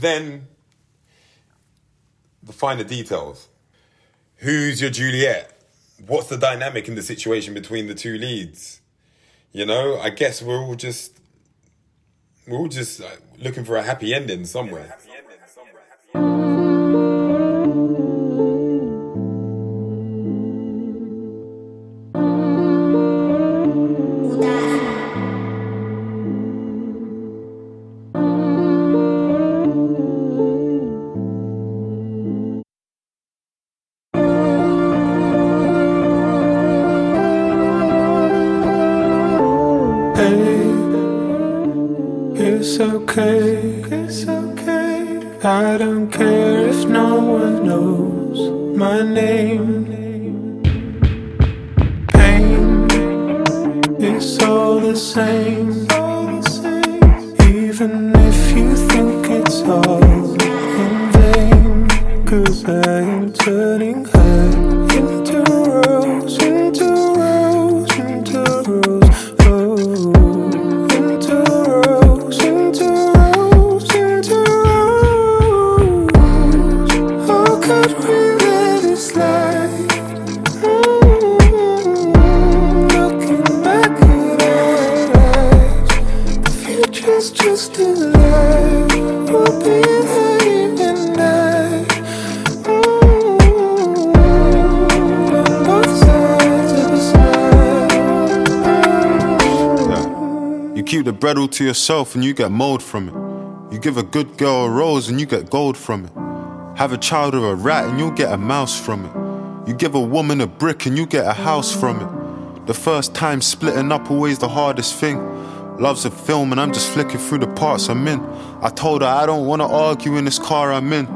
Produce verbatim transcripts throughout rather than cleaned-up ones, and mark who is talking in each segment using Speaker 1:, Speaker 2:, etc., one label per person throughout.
Speaker 1: then the finer details. Who's your Juliet? What's the dynamic in the situation between the two leads? You know, I guess we're all just we're all just uh, looking for a happy ending somewhere.
Speaker 2: It's okay, it's okay. I don't care if no one knows my name. Pain, it's all the same. Even if you think it's all in vain. Cause I am turning her into rose, into rose, into rose.
Speaker 3: Keep the bread all to yourself and you get mold from it. You give a good girl a rose and you get gold from it. Have a child or a rat and you'll get a mouse from it. You give a woman a brick and you get a house from it. The first time splitting up always the hardest thing. Love's a film and I'm just flicking through the parts I'm in. I told her I don't wanna argue in this car I'm in.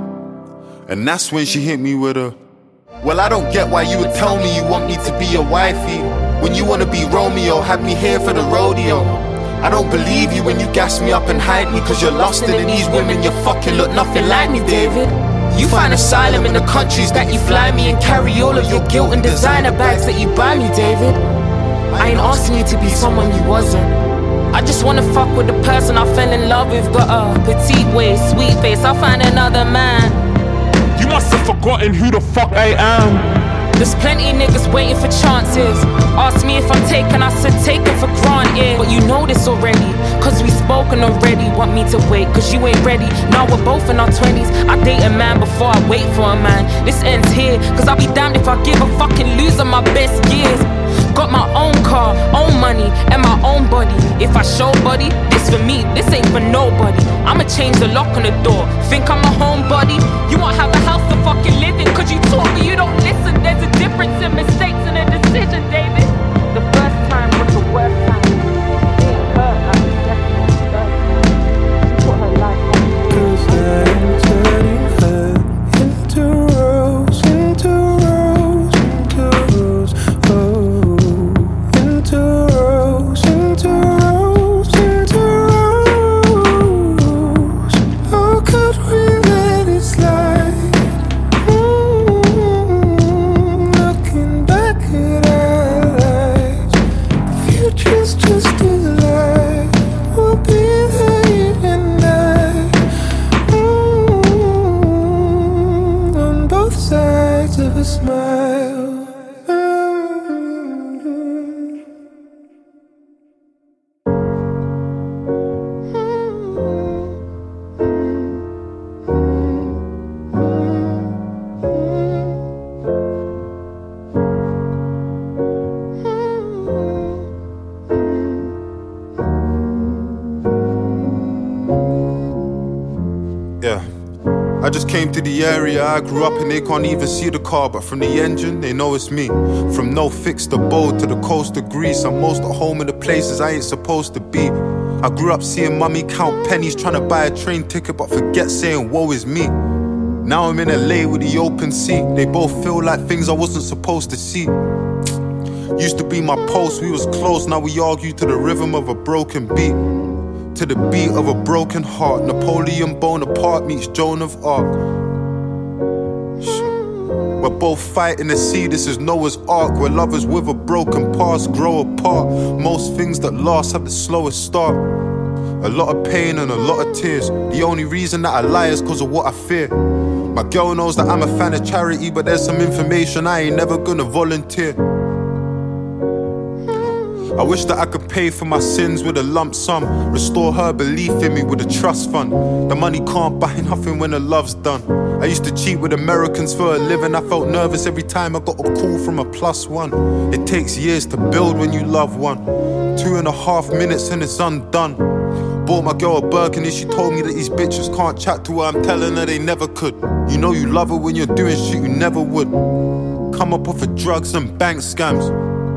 Speaker 3: And that's when she hit me with a, well, I don't get why you would tell me you want me to be your wifey when you wanna be Romeo, have me here for the rodeo. I don't believe you when you gas me up and hide me, cause you're lost in these women, you fucking look nothing like me, David. You find asylum in the countries that you fly me and carry all of your guilt and designer bags that you buy me, David. I ain't asking you to be someone you wasn't. I just wanna fuck with the person I fell in love with. Got a petite waist, sweet face, I'll find another man.
Speaker 4: You must have forgotten who the fuck I am.
Speaker 5: There's plenty niggas waiting for chances. Ask me if I'm taken, I said taken for granted. But you know this already, cause we spoken already. Want me to wait, cause you ain't ready. Now we're both in our twenties. I date a man before I wait for a man. This ends here, cause I'll be damned if I give a fucking loser my best years. Got my own car, own money, and my own body. If I show body, this for me, this ain't for nobody. I'ma change the lock on the door. Think I'm a homebody? You won't have a house to fucking live in, cause you taught me you don't listen. There's a difference in mistakes and a decision, David. The first time was the worst time. It hurt like the second or third. Put her life on me.
Speaker 2: Cause I'm turning her into rose, into rose, into rose. Oh, into rose, into rose, into rose. How could we let it slide? A smile.
Speaker 3: Yeah. I just came to the area I grew up and they can't even see the car, but from the engine they know it's me. From no fix to bold to the coast of Greece, I'm most at home in the places I ain't supposed to be. I grew up seeing mummy count pennies trying to buy a train ticket but forget saying woe is me. Now I'm in L A with the open seat. They both feel like things I wasn't supposed to see. Used to be my post, we was close, now we argue to the rhythm of a broken beat. To the beat of a broken heart, Napoleon Bonaparte meets Joan of Arc. We're both fighting the sea, this is Noah's Ark. Where lovers with a broken past grow apart. Most things that last have the slowest start. A lot of pain and a lot of tears. The only reason that I lie is cause of what I fear. My girl knows that I'm a fan of charity, but there's some information I ain't never gonna volunteer. I wish that I could pay for my sins with a lump sum, restore her belief in me with a trust fund. The money can't buy nothing when the love's done. I used to cheat with Americans for a living. I felt nervous every time I got a call from a plus one. It takes years to build when you love one. Two and a half minutes and it's undone. Bought my girl a Birkin and she told me that these bitches can't chat to her. I'm telling her they never could. You know you love her when you're doing shit you never would. Come up off of drugs and bank scams.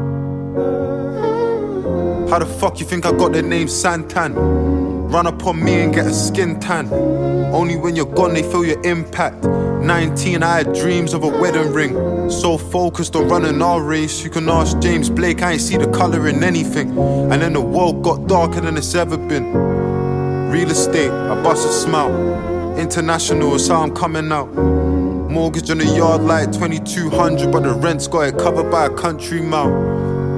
Speaker 3: How the fuck you think I got the name Santan? Run up on me and get a skin tan. Only when you're gone they feel your impact. Nineteen, I had dreams of a wedding ring. So focused on running our race. You can ask James Blake, I ain't see the colour in anything. And then the world got darker than it's ever been. Real estate, I bust a smile. International is how I'm coming out. Mortgage on the yard like twenty-two hundred, but the rent's got it covered by a country mile.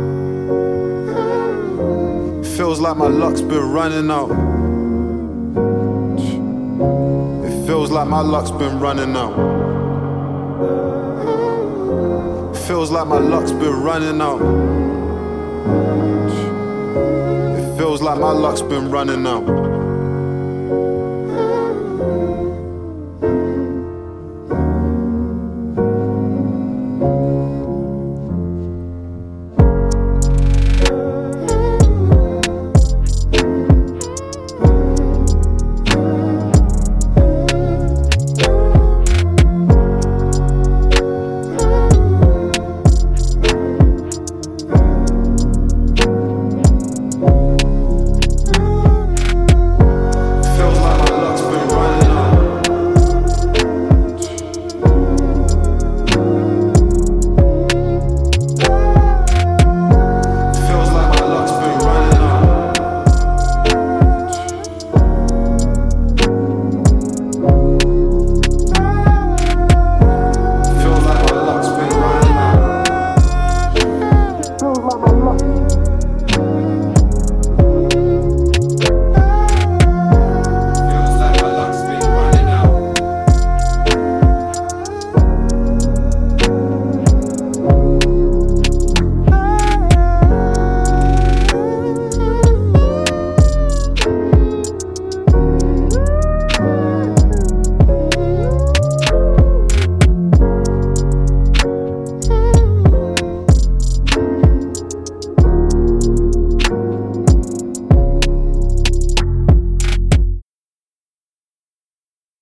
Speaker 3: Feels like my luck's been running out. It feels like my luck's been running out. It feels like my luck's been running out. It feels like my luck's been running out.